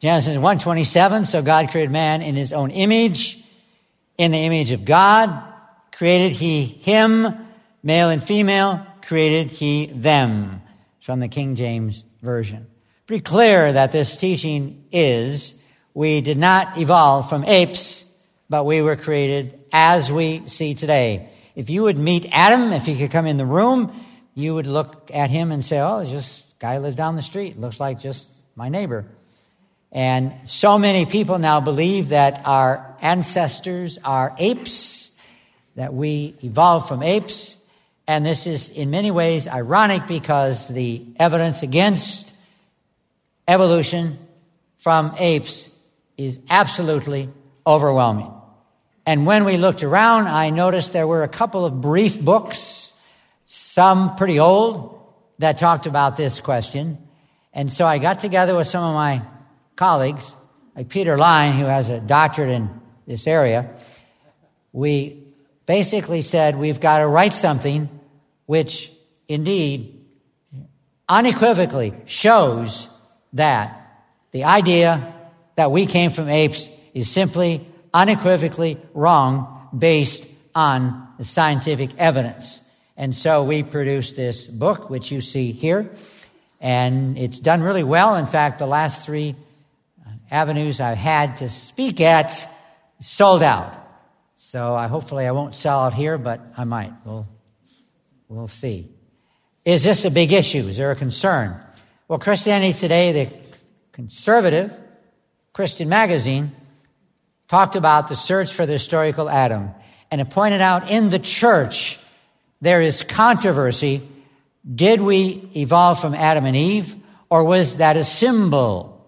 Genesis 1:27, so God created man in his own image. In the image of God created he him, male and female created he them. It's from the King James Version. Pretty clear that this teaching is we did not evolve from apes, but we were created as we see today. If you would meet Adam, if he could come in the room, you would look at him and say, oh, it's just a guy who lives down the street. Looks like just my neighbor. And so many people now believe that our ancestors are apes, that we evolved from apes. And this is in many ways ironic because the evidence against evolution from apes is absolutely overwhelming. And when we looked around, I noticed there were a couple of brief books, some pretty old, that talked about this question. And so I got together with some of my colleagues, like Peter Line, who has a doctorate in this area. We basically said we've got to write something which indeed unequivocally shows that the idea that we came from apes is simply unequivocally wrong based on the scientific evidence. And so we produced this book, which you see here, and it's done really well. In fact, the last 3 avenues I've had to speak at sold out. So hopefully I won't sell out here, but I might. We'll see. Is this a big issue? Is there a concern? Well, Christianity Today, the conservative Christian magazine, talked about the search for the historical Adam. And it pointed out in the church there is controversy. Did we evolve from Adam and Eve, or was that a symbol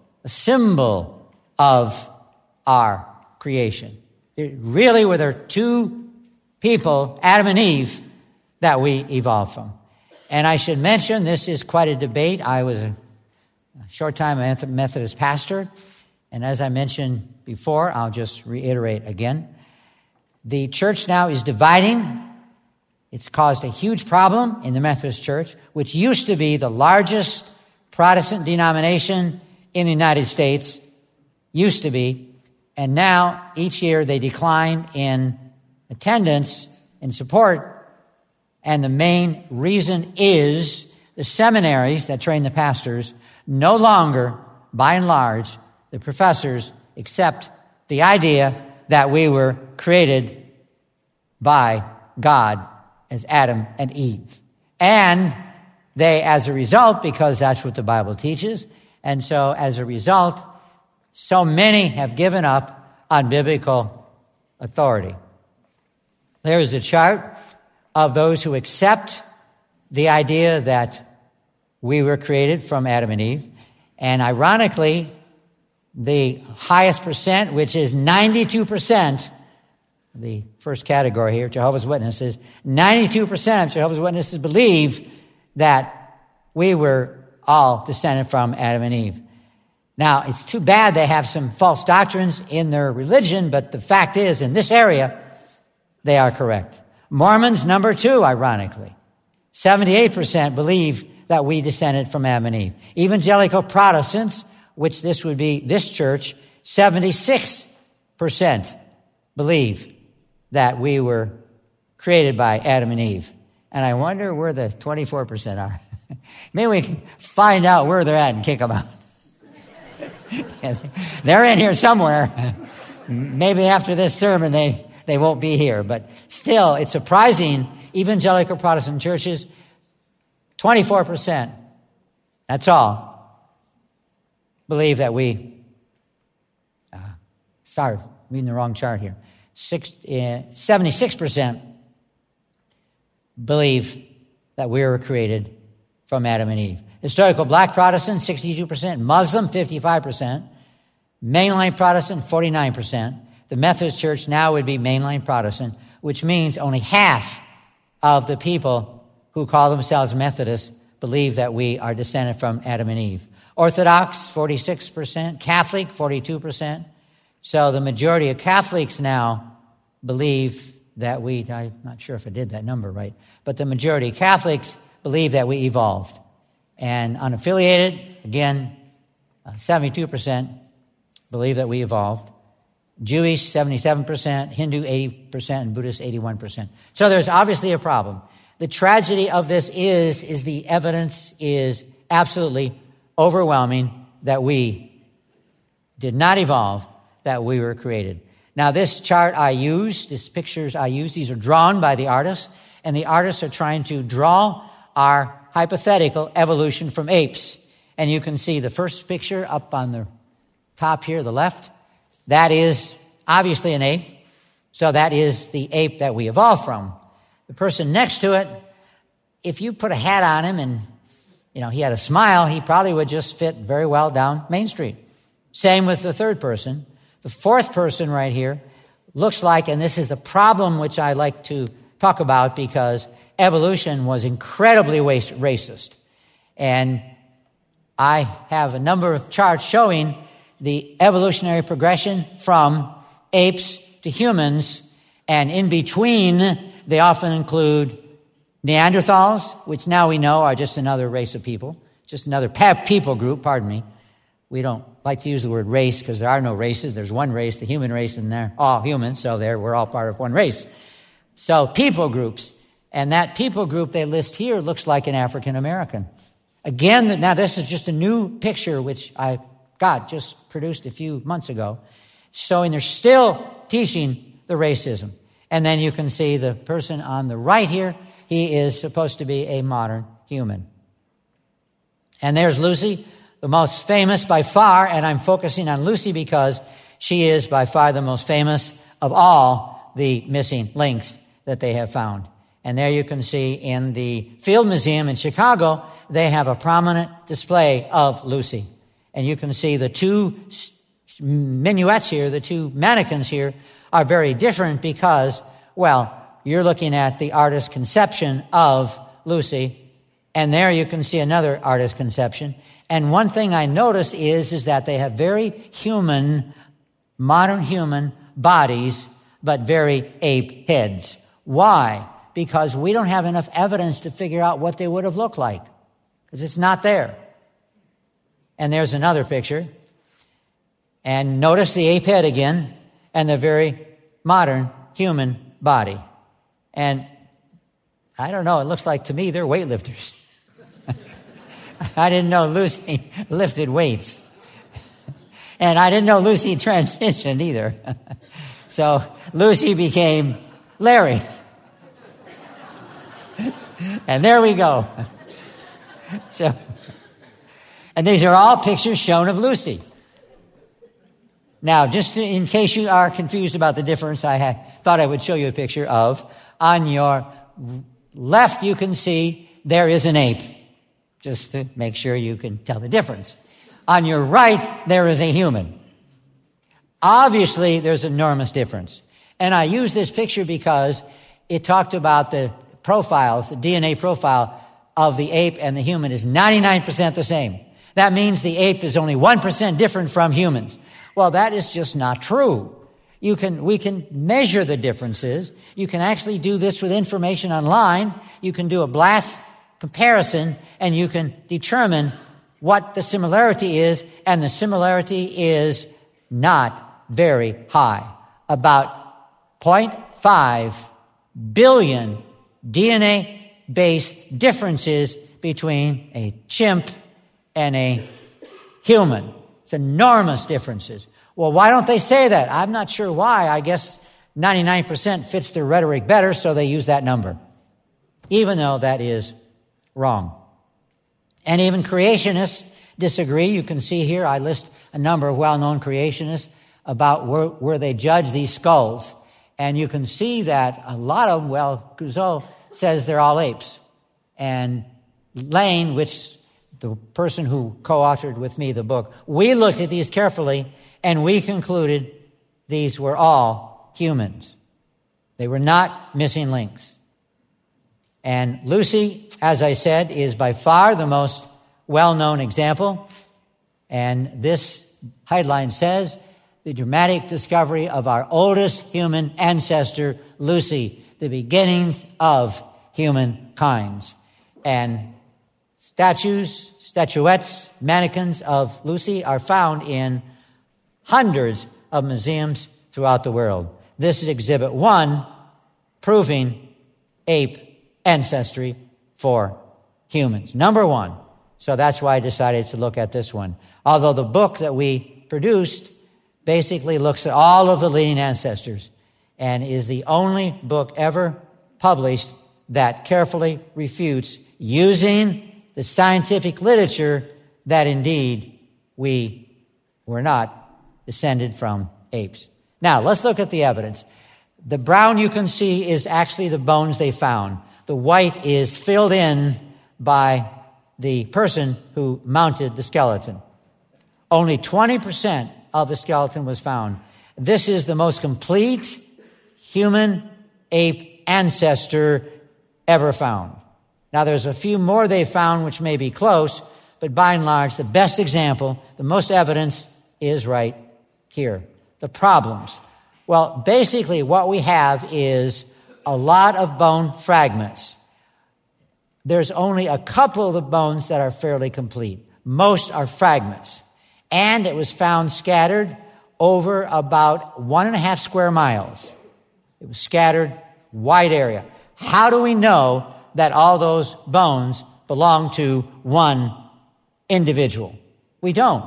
of our creation? Really, were there 2 people, Adam and Eve, that we evolved from? And I should mention, this is quite a debate. I was a short time a Methodist pastor, and as I mentioned before, I'll just reiterate again. The church now is dividing. It's caused a huge problem in the Methodist Church, which used to be the largest Protestant denomination in the United States, used to be, and now each year they decline in attendance and support, and the main reason is the seminaries that train the pastors no longer, by and large, the professors accept the idea that we were created by God as Adam and Eve. And they, as a result, because that's what the Bible teaches, and so as a result, so many have given up on biblical authority. There is a chart of those who accept the idea that we were created from Adam and Eve. And ironically, the highest percent, which is 92%, the first category here, Jehovah's Witnesses, 92% of Jehovah's Witnesses believe that we were all descended from Adam and Eve. Now, it's too bad they have some false doctrines in their religion, but the fact is, in this area, they are correct. Mormons, number 2, ironically. 78% believe that we descended from Adam and Eve. Evangelical Protestants, which this would be this church, 76% believe that we were created by Adam and Eve. And I wonder where the 24% are. Maybe we can find out where they're at and kick them out. They're in here somewhere. Maybe after this sermon they won't be here. But still, it's surprising. Evangelical Protestant churches, 24%, that's all, believe that we, sorry, reading the wrong chart here. 76% believe that we were created from Adam and Eve. Historical Black Protestant, 62%. Muslim, 55%. Mainline Protestant, 49%. The Methodist Church now would be mainline Protestant, which means only half of the people who call themselves Methodists believe that we are descended from Adam and Eve. Orthodox, 46%. Catholic, 42%. So the majority of Catholics now believe that I'm not sure if I did that number right, but the majority of Catholics believe that we evolved. And unaffiliated, again, 72% believe that we evolved. Jewish, 77%, Hindu, 80%, and Buddhist, 81%. So there's obviously a problem. The tragedy of this is the evidence is absolutely overwhelming that we did not evolve, that we were created. Now, this chart I use, these pictures I use, these are drawn by the artists, and the artists are trying to draw our hypothetical evolution from apes. And you can see the first picture up on the top here, the left. That is obviously an ape. So that is the ape that we evolved from. The person next to it, if you put a hat on him and, he had a smile, he probably would just fit very well down Main Street. Same with the third person. The fourth person right here looks like, and this is a problem which I like to talk about because evolution was incredibly racist. And I have a number of charts showing the evolutionary progression from apes to humans, and in between, they often include Neanderthals, which now we know are just another race of people, just another people group, pardon me. We don't like to use the word race because there are no races. There's one race, the human race, and they're all humans, so we're all part of one race. So people groups, and that people group they list here looks like an African American. Again, now this is just a new picture which I just produced a few months ago, showing they're still teaching the racism. And then you can see the person on the right here, he is supposed to be a modern human. And there's Lucy, the most famous by far, and I'm focusing on Lucy because she is by far the most famous of all the missing links that they have found. And there you can see in the Field Museum in Chicago, they have a prominent display of Lucy. And you can see the two minuets here, the two mannequins here, are very different because, you're looking at the artist's conception of Lucy, and there you can see another artist's conception. And one thing I notice is that they have very human, modern human bodies, but very ape heads. Why? Because we don't have enough evidence to figure out what they would have looked like, because it's not there. And there's another picture. And notice the ape head again and the very modern human body. And I don't know, it looks like to me they're weightlifters. I didn't know Lucy lifted weights. And I didn't know Lucy transitioned either. So Lucy became Larry. And there we go. And these are all pictures shown of Lucy. Now, just in case you are confused about the difference, I thought I would show you a picture of. On your left, you can see there is an ape, just to make sure you can tell the difference. On your right, there is a human. Obviously, there's enormous difference. And I use this picture because it talked about the profiles, the DNA profile of the ape and the human is 99% the same. That means the ape is only 1% different from humans. Well, that is just not true. We can measure the differences. You can actually do this with information online. You can do a blast comparison, and you can determine what the similarity is, and the similarity is not very high. About 0.5 billion DNA-based differences between a chimp and a human. It's enormous differences. Well, why don't they say that? I'm not sure why. I guess 99% fits their rhetoric better, so they use that number, even though that is wrong. And even creationists disagree. You can see here I list a number of well-known creationists about where they judge these skulls. And you can see that a lot of them, Guizot says they're all apes. And Lane, which the person who co-authored with me the book, we looked at these carefully, and we concluded these were all humans. They were not missing links. And Lucy, as I said, is by far the most well-known example. And this headline says, the dramatic discovery of our oldest human ancestor, Lucy, the beginnings of humankind. And statuettes, mannequins of Lucy are found in hundreds of museums throughout the world. This is Exhibit 1, proving ape ancestry for humans. Number 1. So that's why I decided to look at this one. Although the book that we produced basically looks at all of the leading ancestors and is the only book ever published that carefully refutes, using the scientific literature, that indeed we were not descended from apes. Now, let's look at the evidence. The brown you can see is actually the bones they found. The white is filled in by the person who mounted the skeleton. Only 20% of the skeleton was found. This is the most complete human-ape ancestor ever found. Now, there's a few more they found which may be close, but by and large, the best example, the most evidence is right here. The problems. Well, basically what we have is a lot of bone fragments. There's only a couple of the bones that are fairly complete. Most are fragments. And it was found scattered over about 1.5 square miles. It was scattered, wide area. How do we know that all those bones belong to one individual? We don't.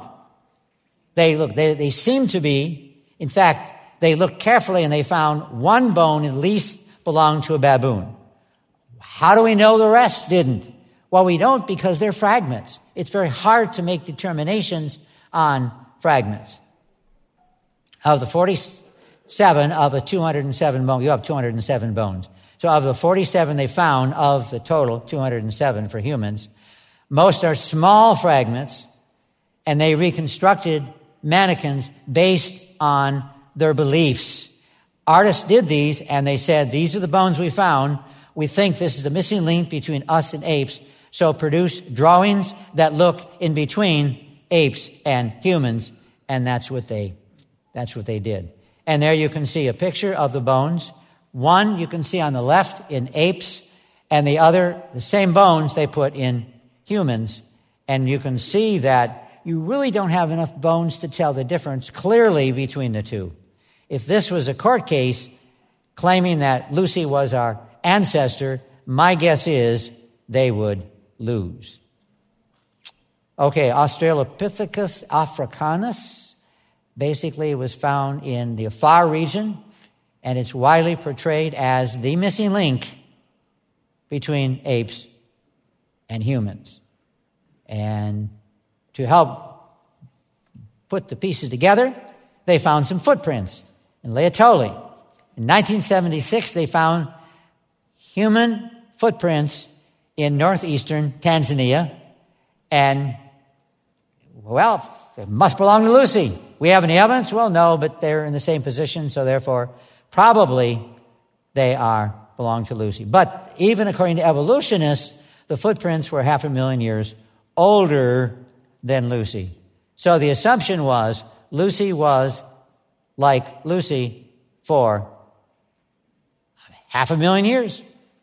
They seem to be, in fact, they looked carefully and they found one bone at least belonged to a baboon. How do we know the rest didn't? Well, we don't, because they're fragments. It's very hard to make determinations on fragments. Of the 47 of the 207 bones, you have 207 bones. So of the 47 they found, of the total 207 for humans, most are small fragments, and they reconstructed mannequins based on their beliefs. Artists did these, and they said, these are the bones we found. We think this is the missing link between us and apes, so produce drawings that look in between apes and humans, and that's what they did. And there you can see a picture of the bones. One you can see on the left in apes, and the other, the same bones they put in humans. And you can see that you really don't have enough bones to tell the difference clearly between the two. If this was a court case claiming that Lucy was our ancestor, my guess is they would lose. Okay, Australopithecus africanus basically was found in the Afar region, and it's widely portrayed as the missing link between apes and humans. And to help put the pieces together, they found some footprints in Laetoli. In 1976, they found human footprints in northeastern Tanzania, and, well, it must belong to Lucy. We have any evidence? Well, no, but they're in the same position, so therefore, probably they belong to Lucy. But even according to evolutionists, the footprints were 500,000 years older than Lucy. So the assumption was Lucy was like Lucy for 500,000 years.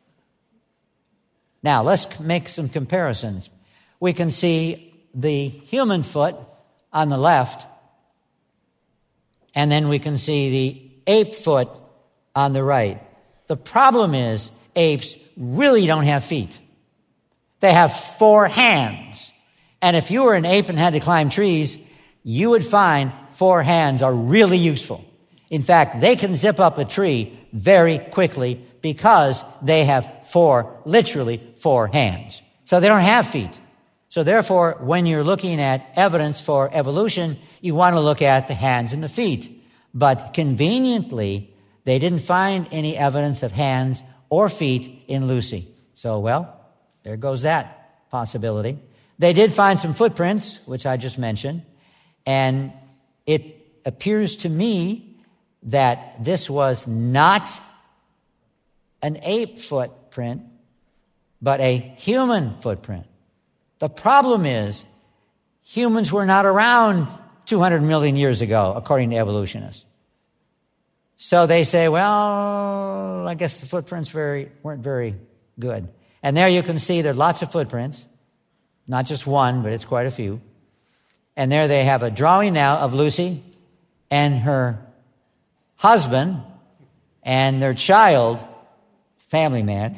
Now, let's make some comparisons. We can see the human foot on the left, and then we can see the ape foot on the right. The problem is apes really don't have feet. They have 4 hands. And if you were an ape and had to climb trees, you would find 4 hands are really useful. In fact, they can zip up a tree very quickly because they have literally 4 hands. So they don't have feet. So therefore, when you're looking at evidence for evolution, you want to look at the hands and the feet. But conveniently, they didn't find any evidence of hands or feet in Lucy. So, well, there goes that possibility. They did find some footprints, which I just mentioned, and it appears to me that this was not an ape footprint, but a human footprint. The problem is humans were not around 200 million years ago, according to evolutionists. So they say, well, I guess the footprints weren't very good. And there you can see there are lots of footprints, not just one, but it's quite a few. And there they have a drawing now of Lucy, and her husband and their child, family man,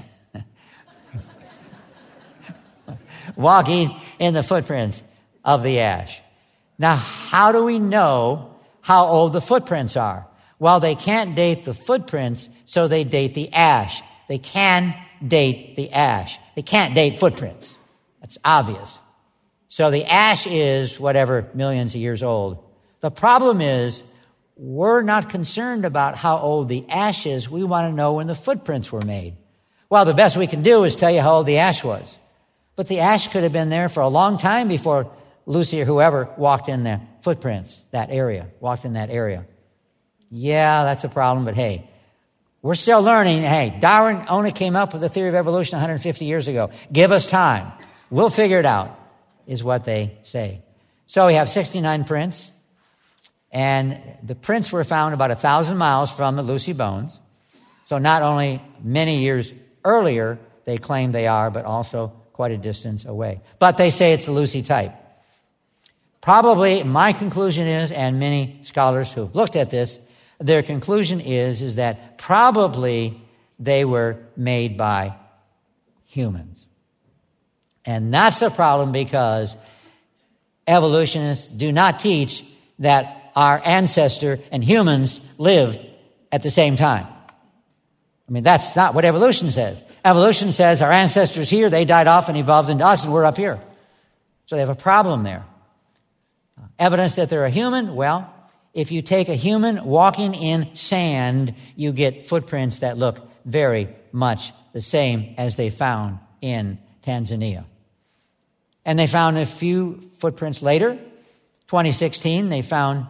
walking in the footprints of the ash. Now, how do we know how old the footprints are? Well, they can't date the footprints, so they date the ash. They can date the ash. They can't date footprints. That's obvious. So the ash is whatever millions of years old. The problem is we're not concerned about how old the ash is. We want to know when the footprints were made. Well, the best we can do is tell you how old the ash was. But the ash could have been there for a long time before Lucy or whoever walked in the footprints, walked in that area. Yeah, that's a problem, but hey, we're still learning. Hey, Darwin only came up with the theory of evolution 150 years ago. Give us time. We'll figure it out, is what they say. So we have 69 prints, and the prints were found about 1,000 miles from the Lucy bones. So not only many years earlier, they claim they are, but also quite a distance away. But they say it's the Lucy type. Probably, my conclusion is, and many scholars who have looked at this, their conclusion is that probably they were made by humans. And that's a problem because evolutionists do not teach that our ancestor and humans lived at the same time. I mean, that's not what evolution says. Evolution says our ancestors here, they died off and evolved into us, and we're up here. So they have a problem there. Evidence that they're a human, well, if you take a human walking in sand, you get footprints that look very much the same as they found in Tanzania. And they found a few footprints later. 2016, they found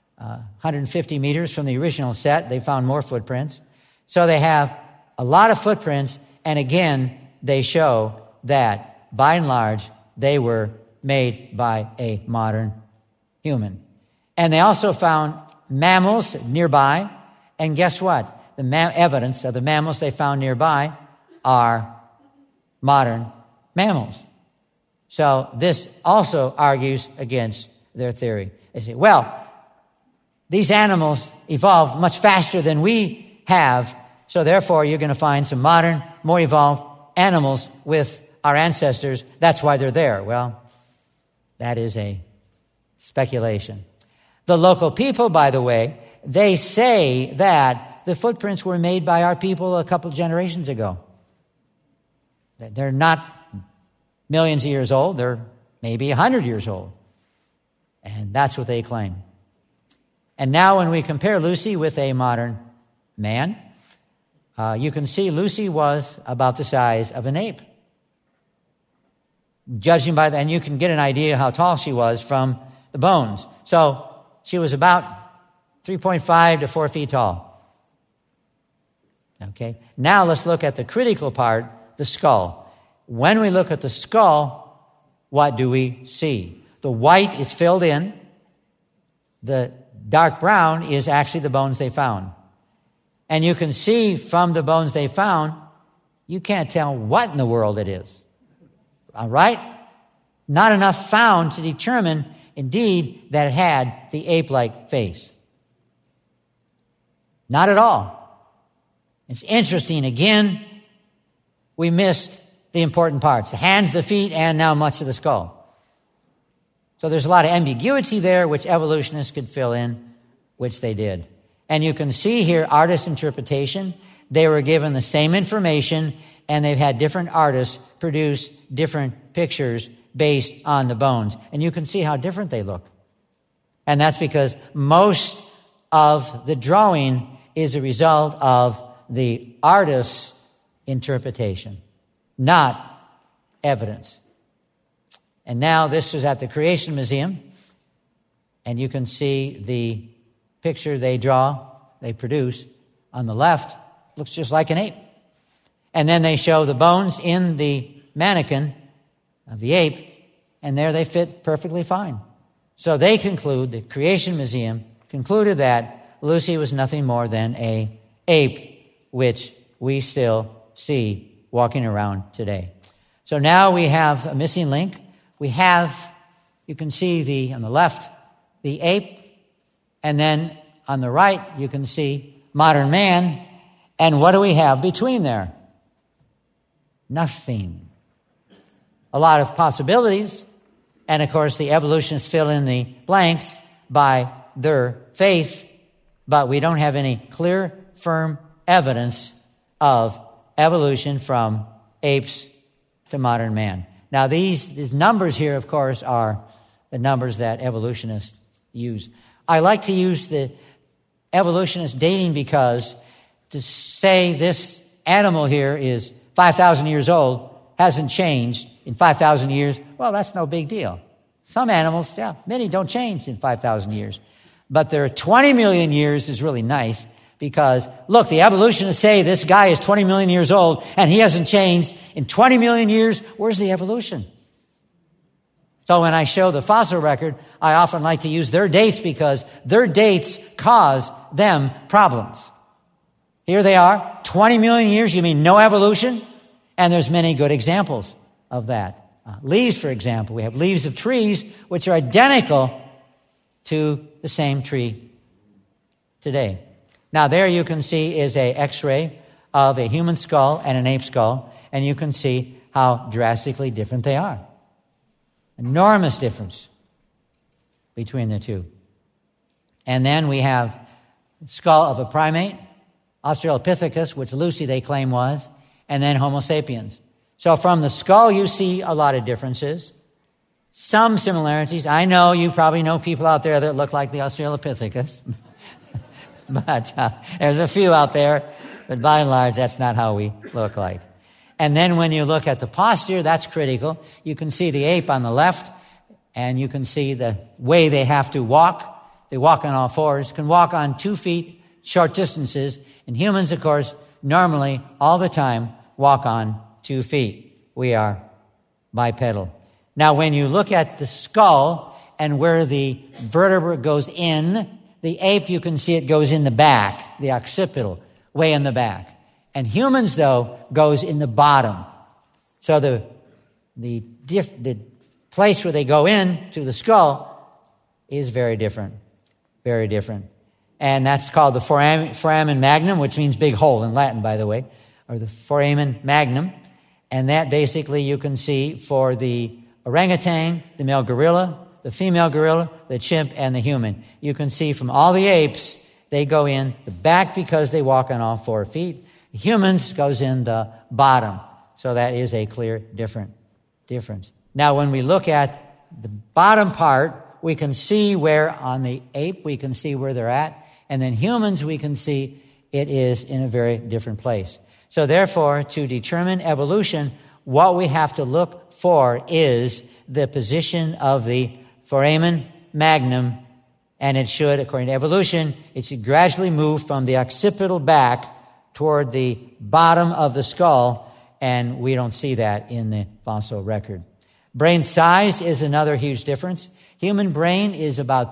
150 meters from the original set. They found more footprints. So they have a lot of footprints, and again, they show that, by and large, they were made by a modern human. And they also found mammals nearby, and guess what? The evidence of the mammals they found nearby are modern mammals. So this also argues against their theory. They say, well, these animals evolved much faster than we have, so therefore you're going to find some modern, more evolved animals with our ancestors. That's why they're there. Well, that is a speculation. The local people, by the way, they say that the footprints were made by our people a couple generations ago. They're not millions of years old. They're maybe 100 years old. And that's what they claim. And now when we compare Lucy with a modern man, you can see Lucy was about the size of an ape. Judging by that, and you can get an idea how tall she was from the bones. So she was about 3.5 to 4 feet tall. Okay. Now let's look at the critical part, the skull. When we look at the skull, what do we see? The white is filled in. The dark brown is actually the bones they found. And you can see from the bones they found, you can't tell what in the world it is. All right? Not enough found to determine, indeed, that it had the ape-like face. Not at all. It's interesting. Again, we missed the important parts. The hands, the feet, and now much of the skull. So there's a lot of ambiguity there, which evolutionists could fill in, which they did. And you can see here artist interpretation. They were given the same information, and they've had different artists produce different pictures based on the bones. And you can see how different they look. And that's because most of the drawing is a result of the artist's interpretation, not evidence. And now this is at the Creation Museum, and you can see the picture they produce on the left. Looks just like an ape. And then they show the bones in the mannequin of the ape, and there they fit perfectly fine. So they conclude, the Creation Museum concluded that Lucy was nothing more than an ape, which we still see walking around today. So now we have a missing link. You can see on the left, the ape, And then on the right, you can see modern man. And what do we have between there? Nothing. A lot of possibilities. And of course, the evolutionists fill in the blanks by their faith, but we don't have any clear, firm evidence of evolution from apes to modern man. Now, these numbers here, of course, are the numbers that evolutionists use. I like to use the evolutionist dating because to say this animal here is 5,000 years old, hasn't changed in 5,000 years, well, that's no big deal. Some animals, many don't change in 5,000 years. But there are 20 million years is really nice because, look, the evolutionists say this guy is 20 million years old and he hasn't changed in 20 million years. Where's the evolution? So when I show the fossil record, I often like to use their dates because their dates cause them problems. Here they are, 20 million years, you mean no evolution? And there's many good examples of that. Leaves, for example. We have leaves of trees which are identical to the same tree today. Now there you can see is a x-ray of a human skull and an ape skull, and you can see how drastically different they are. Enormous difference between the two. And then we have the skull of a primate, Australopithecus, which Lucy they claim was, and then Homo sapiens. So from the skull you see a lot of differences, some similarities. I know you probably know people out there that look like the Australopithecus, but there's a few out there, but by and large that's not how we look like. And then when you look at the posture, that's critical. You can see the ape on the left, and you can see the way they have to walk. They walk on all fours, can walk on 2 feet, short distances. And humans, of course, normally, all the time, walk on 2 feet. We are bipedal. Now, when you look at the skull and where the vertebra goes in, the ape, you can see it goes in the back, the occipital, way in the back. And humans, though, goes in the bottom. So the place where they go in to the skull is very different, very different. And that's called the foramen magnum, which means big hole in Latin, by the way, or the foramen magnum. And that basically you can see for the orangutan, the male gorilla, the female gorilla, the chimp, and the human. You can see from all the apes, they go in the back because they walk on all 4 feet. Humans goes in the bottom. So that is a clear difference. Now, when we look at the bottom part, we can see where on the ape, we can see where they're at. And then humans, we can see it is in a very different place. So therefore, to determine evolution, what we have to look for is the position of the foramen magnum. And it should, according to evolution, it should gradually move from the occipital back toward the bottom of the skull, and we don't see that in the fossil record. Brain size is another huge difference. Human brain is about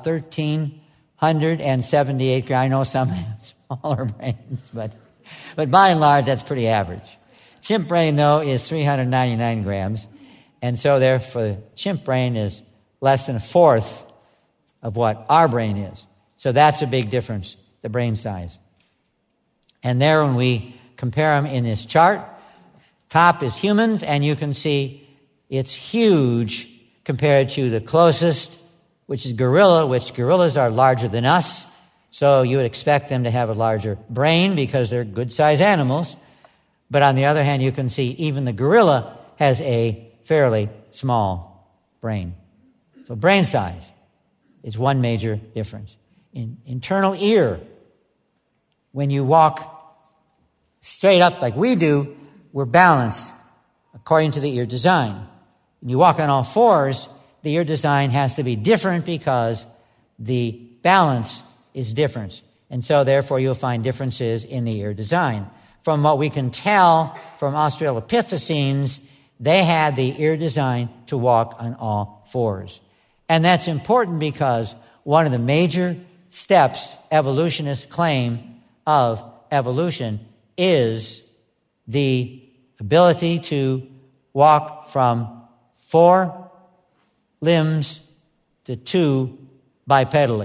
1,378 grams. I know some have smaller brains, but by and large, that's pretty average. Chimp brain, though, is 399 grams, and so therefore, chimp brain is less than a fourth of what our brain is. So that's a big difference, the brain size. And there, when we compare them in this chart, top is humans, and you can see it's huge compared to the closest, which is gorilla, which gorillas are larger than us. So you would expect them to have a larger brain because they're good-sized animals. But on the other hand, you can see even the gorilla has a fairly small brain. So brain size is one major difference. In internal ear, when you walk straight up like we do, we're balanced according to the ear design. When you walk on all fours, the ear design has to be different because the balance is different. And so therefore you'll find differences in the ear design. From what we can tell from Australopithecines, they had the ear design to walk on all fours. And that's important because one of the major steps evolutionists claim of evolution is the ability to walk from 4 limbs to 2 bipedally.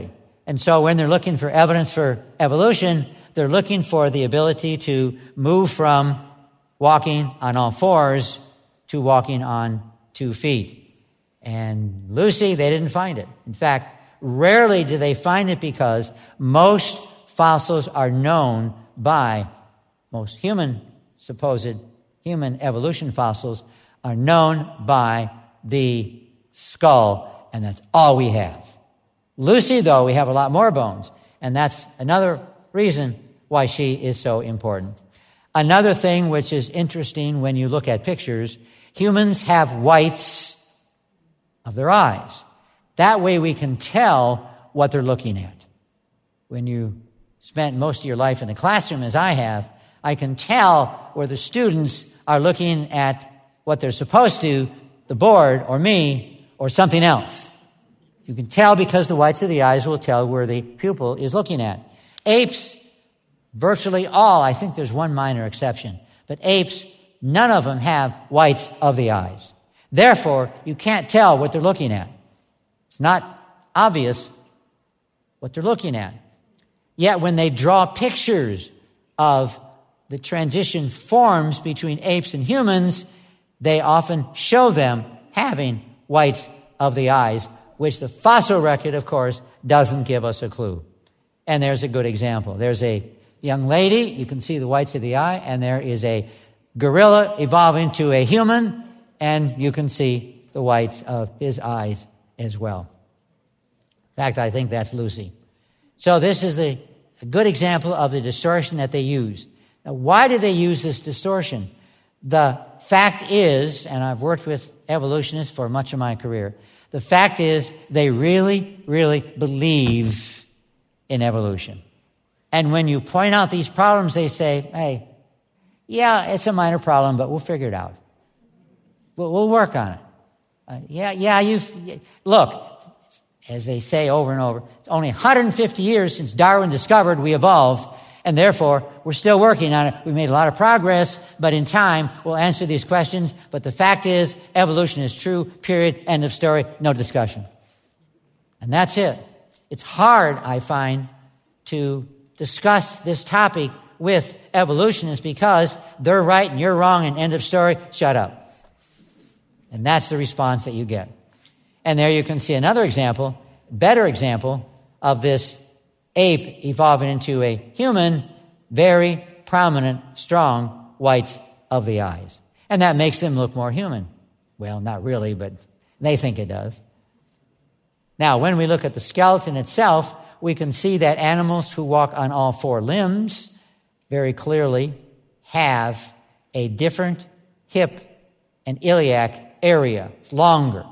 And so when they're looking for evidence for evolution, they're looking for the ability to move from walking on all fours to walking on 2 feet. And Lucy, they didn't find it. In fact, rarely do they find it because most fossils are known by, most supposed human evolution fossils are known by the skull, and that's all we have. Lucy, though, we have a lot more bones, and that's another reason why she is so important. Another thing which is interesting when you look at pictures, humans have whites of their eyes. That way we can tell what they're looking at. When you spent most of your life in the classroom, as I have, I can tell where the students are looking at what they're supposed to, the board or me or something else. You can tell because the whites of the eyes will tell where the pupil is looking at. Apes, virtually all, I think there's one minor exception, but apes, none of them have whites of the eyes. Therefore, you can't tell what they're looking at. It's not obvious what they're looking at. Yet when they draw pictures of the transition forms between apes and humans, they often show them having whites of the eyes, which the fossil record, of course, doesn't give us a clue. And there's a good example. There's a young lady, you can see the whites of the eye, and there is a gorilla evolving to a human, and you can see the whites of his eyes as well. In fact, I think that's Lucy. So this is a good example of the distortion that they use. Now, why do they use this distortion? The fact is, and I've worked with evolutionists for much of my career, the fact is they really, really believe in evolution. And when you point out these problems, they say, hey, yeah, it's a minor problem, but we'll figure it out. We'll work on it. Look, as they say over and over, it's only 150 years since Darwin discovered we evolved, and therefore, we're still working on it. We made a lot of progress, but in time, we'll answer these questions. But the fact is, evolution is true, period, end of story, no discussion. And that's it. It's hard, I find, to discuss this topic with evolutionists because they're right and you're wrong and end of story, shut up. And that's the response that you get. And there you can see another example, better example of this ape evolving into a human, very prominent, strong whites of the eyes. And that makes them look more human. Well, not really, but they think it does. Now, when we look at the skeleton itself, we can see that animals who walk on all 4 limbs very clearly have a different hip and iliac area. It's longer.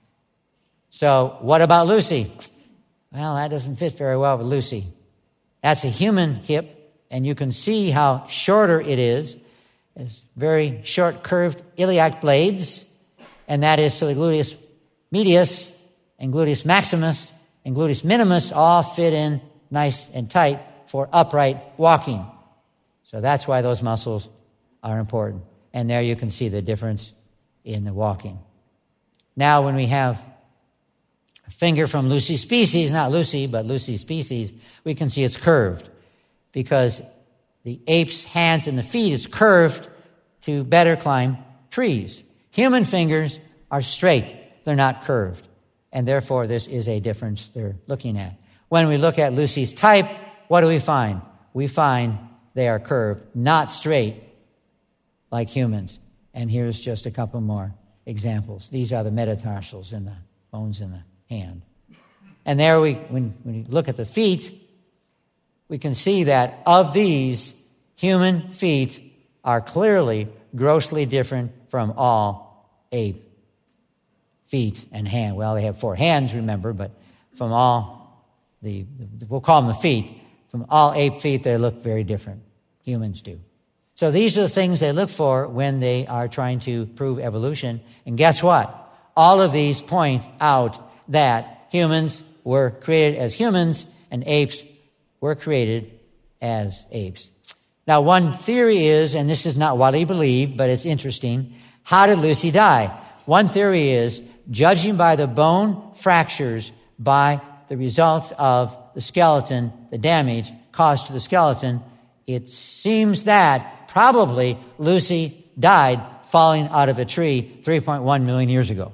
So what about Lucy? Well, that doesn't fit very well with Lucy. That's a human hip, and you can see how shorter it is. It's very short, curved iliac blades, and that is so the gluteus medius and gluteus maximus and gluteus minimus all fit in nice and tight for upright walking. So that's why those muscles are important. And there you can see the difference in the walking. Now, when we have a finger from Lucy's species, not Lucy, but Lucy's species, we can see it's curved because the ape's hands and the feet is curved to better climb trees. Human fingers are straight. They're not curved. And therefore, this is a difference they're looking at. When we look at Lucy's type, what do we find? We find they are curved, not straight like humans. And here's just a couple more examples. These are the metatarsals in the bones in the hand. And there when we look at the feet, we can see that of these, human feet are clearly grossly different from all ape feet and hand. Well, they have 4 hands, remember, but from all we'll call them the feet, from all ape feet, they look very different. Humans do. So these are the things they look for when they are trying to prove evolution. And guess what? All of these point out that humans were created as humans and apes were created as apes. Now, one theory is, and this is not widely believed, but it's interesting, how did Lucy die? One theory is, judging by the bone fractures by the results of the skeleton, the damage caused to the skeleton, it seems that probably Lucy died falling out of a tree 3.1 million years ago.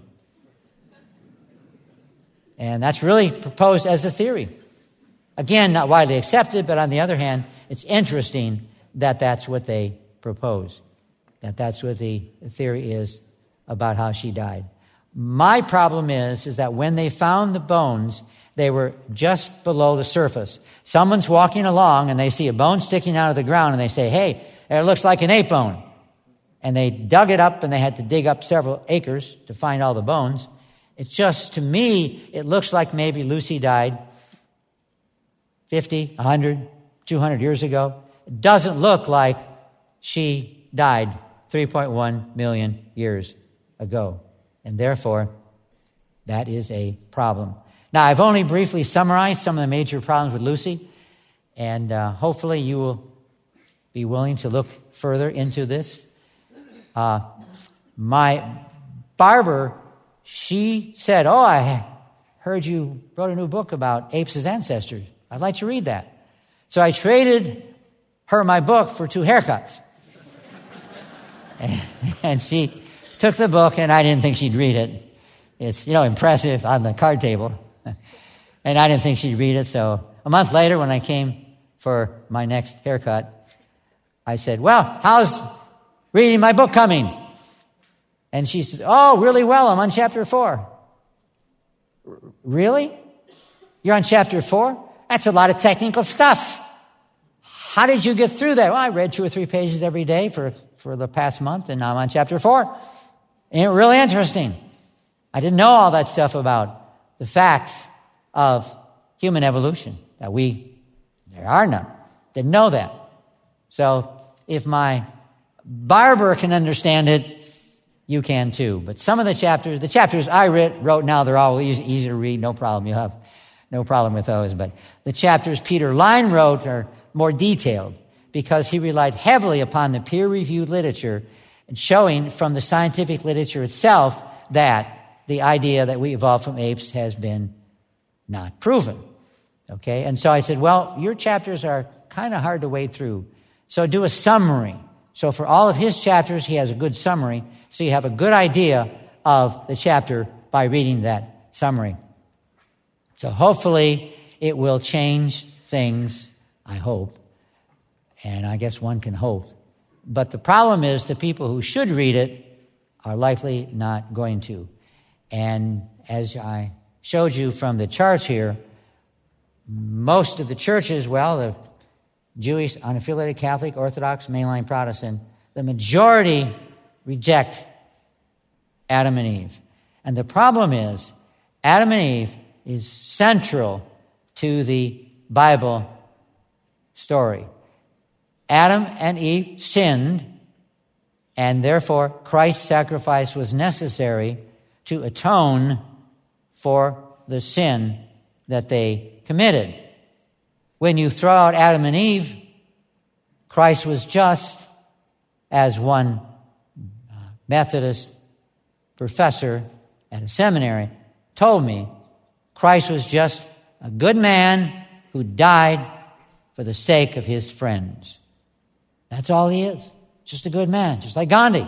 And that's really proposed as a theory. Again, not widely accepted, but on the other hand, it's interesting that that's what they propose, that that's what the theory is about how she died. My problem is that when they found the bones, they were just below the surface. Someone's walking along and they see a bone sticking out of the ground and they say, hey, it looks like an ape bone. And they dug it up and they had to dig up several acres to find all the bones. It's just, to me, it looks like maybe Lucy died 50, 100, 200 years ago. It doesn't look like she died 3.1 million years ago. And therefore, that is a problem. Now, I've only briefly summarized some of the major problems with Lucy, and hopefully you will be willing to look further into this. My barber, she said, oh, I heard you wrote a new book about apes' ancestors. I'd like to read that. So I traded her my book for 2 haircuts. And she took the book, and I didn't think she'd read it. It's, impressive on the card table. And I didn't think she'd read it. So a month later, when I came for my next haircut, I said, well, how's reading my book coming? And she said, oh, really well. I'm on chapter 4. Really? You're on chapter 4? That's a lot of technical stuff. How did you get through that? Well, I read 2 or 3 pages every day for the past month, and now I'm on chapter 4. And really interesting. I didn't know all that stuff about the facts of human evolution, that there are none. Didn't know that. So if my barber can understand it, you can too. But some of the chapters I wrote now, they're all easy to read, no problem. You'll have no problem with those. But the chapters Peter Line wrote are more detailed because he relied heavily upon the peer-reviewed literature and showing from the scientific literature itself that the idea that we evolved from apes has been not proven. Okay? And so I said, well, your chapters are kind of hard to wade through. So do a summary. So for all of his chapters, he has a good summary. So you have a good idea of the chapter by reading that summary. So hopefully it will change things, I hope. And I guess one can hope. But the problem is the people who should read it are likely not going to. And as I showed you from the charts here, most of the churches, the Jewish, unaffiliated Catholic, Orthodox, mainline Protestant, the majority reject Adam and Eve. And the problem is, Adam and Eve is central to the Bible story. Adam and Eve sinned, and therefore Christ's sacrifice was necessary to atone for the sin that they committed. When you throw out Adam and Eve, Christ was just, as one Methodist professor at a seminary told me, Christ was just a good man who died for the sake of his friends. That's all he is. Just a good man, just like Gandhi,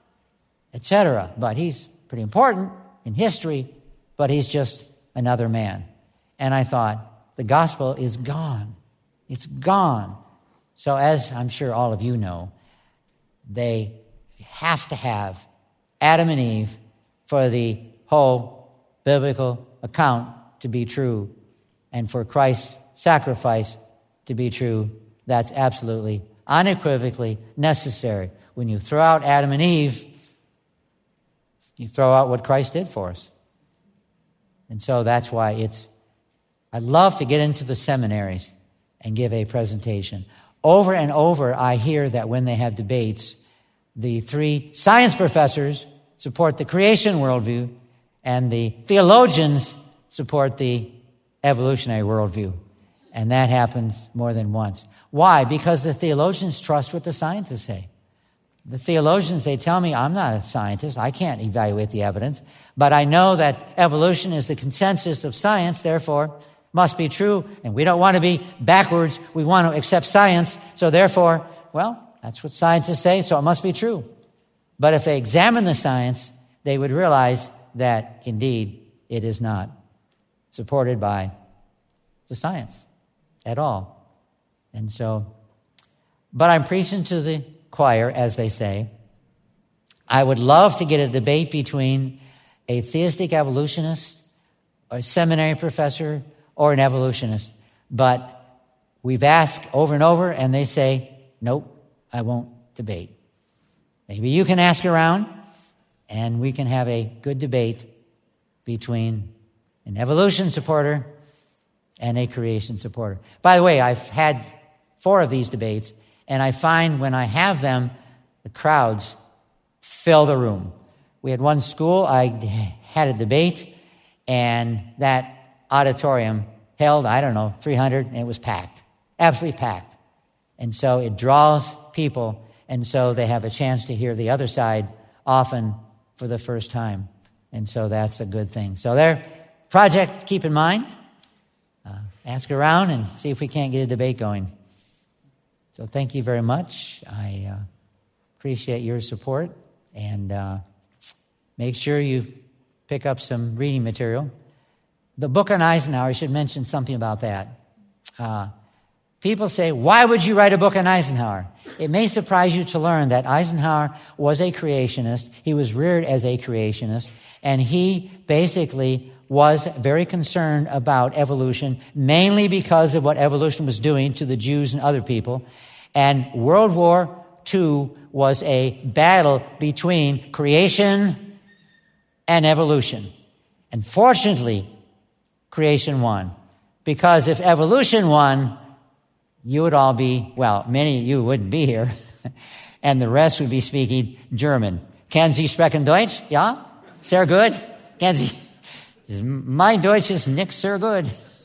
etc. But he's pretty important in history, but he's just another man. And I thought, the gospel is gone. It's gone. So as I'm sure all of you know, they have to have Adam and Eve for the whole biblical account to be true, and for Christ's sacrifice to be true. That's absolutely, unequivocally necessary. When you throw out Adam and Eve, you throw out what Christ did for us. And so that's why I'd love to get into the seminaries and give a presentation. Over and over, I hear that when they have debates, the 3 science professors support the creation worldview, and the theologians support the evolutionary worldview. And that happens more than once. Why? Because the theologians trust what the scientists say. The theologians, they tell me, I'm not a scientist, I can't evaluate the evidence, but I know that evolution is the consensus of science, therefore must be true, and we don't want to be backwards. We want to accept science. So therefore, well, that's what scientists say, so it must be true. But if they examine the science, they would realize that indeed it is not supported by the science at all. And so, but I'm preaching to the choir, as they say. I would love to get a debate between a theistic evolutionist, or a seminary professor, or an evolutionist. But we've asked over and over, and they say, nope, I won't debate. Maybe you can ask around, and we can have a good debate between an evolution supporter and a creation supporter. By the way, I've had 4 of these debates, and I find when I have them, the crowds fill the room. We had one school, I had a debate, and that auditorium held, 300, and it was packed, absolutely packed. And so it draws people, and so they have a chance to hear the other side often for the first time. And so that's a good thing. So there, project to keep in mind. Ask around and see if we can't get a debate going. So thank you very much. I appreciate your support. And make sure you pick up some reading material. The book on Eisenhower, I should mention something about that. People say, why would you write a book on Eisenhower? It may surprise you to learn that Eisenhower was a creationist. He was reared as a creationist. And he basically was very concerned about evolution, mainly because of what evolution was doing to the Jews and other people. And World War II was a battle between creation and evolution. And fortunately, creation won. Because if evolution won, you would all be, well, many of you wouldn't be here, and the rest would be speaking German. Kennen Sie sprechen Deutsch? Ja? Sehr gut? Kennen Sie? My Deutsch is nicht sehr good.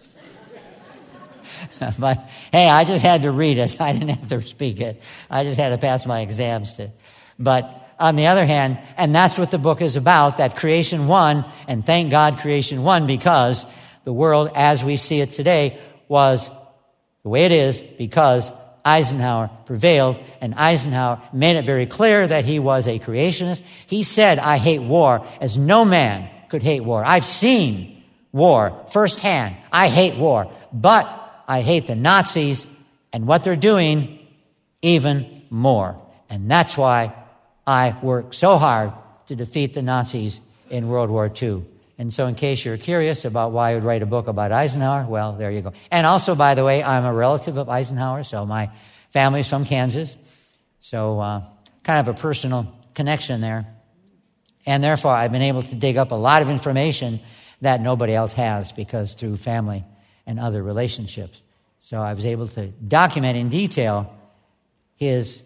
But, hey, I just had to read it. I didn't have to speak it. I just had to pass my exams. But on the other hand, and that's what the book is about, that creation won, and thank God creation won, because the world as we see it today was the way it is because Eisenhower prevailed, and Eisenhower made it very clear that he was a creationist. He said, I hate war as no man could hate war. I've seen war firsthand. I hate war, but I hate the Nazis and what they're doing even more. And that's why I worked so hard to defeat the Nazis in World War II. And so in case you're curious about why I would write a book about Eisenhower, well, there you go. And also, by the way, I'm a relative of Eisenhower, so my family's from Kansas. So kind of a personal connection there. And therefore, I've been able to dig up a lot of information that nobody else has, because through family and other relationships. So I was able to document in detail his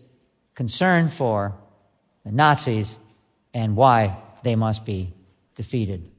concern for the Nazis and why they must be defeated.